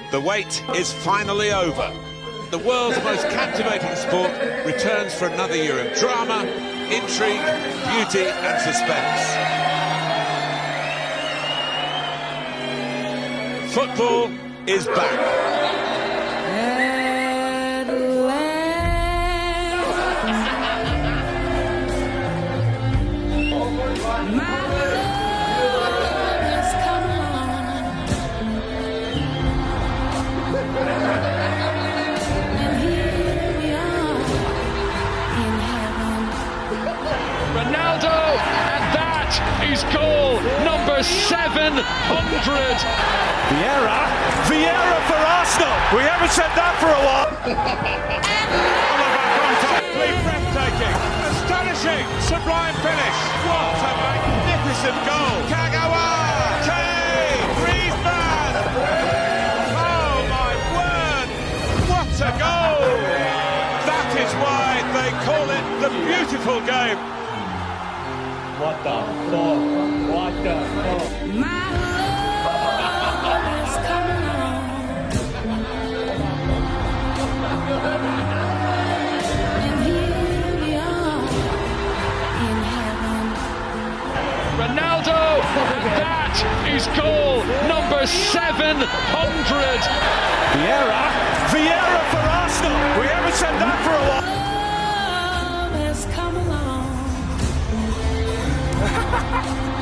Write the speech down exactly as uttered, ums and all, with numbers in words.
The wait is finally over. The world's most captivating sport returns for another year of drama, intrigue, beauty and suspense. Football is back. Ronaldo, and that is goal number seven hundred. Vieira, Vieira for Arsenal. We haven't said that for a while. Breathtaking, astonishing, sublime finish. What a magnificent goal. Kagawa, Kane, Griezmann. Oh my word, what a goal. That is why they call it the beautiful game. What the fuck? What the fuck? My love is coming on. And here we are in heaven. Ronaldo, that is goal number seven hundred. Vieira, Vieira for Arsenal. We haven't said that for a while. Love has come along.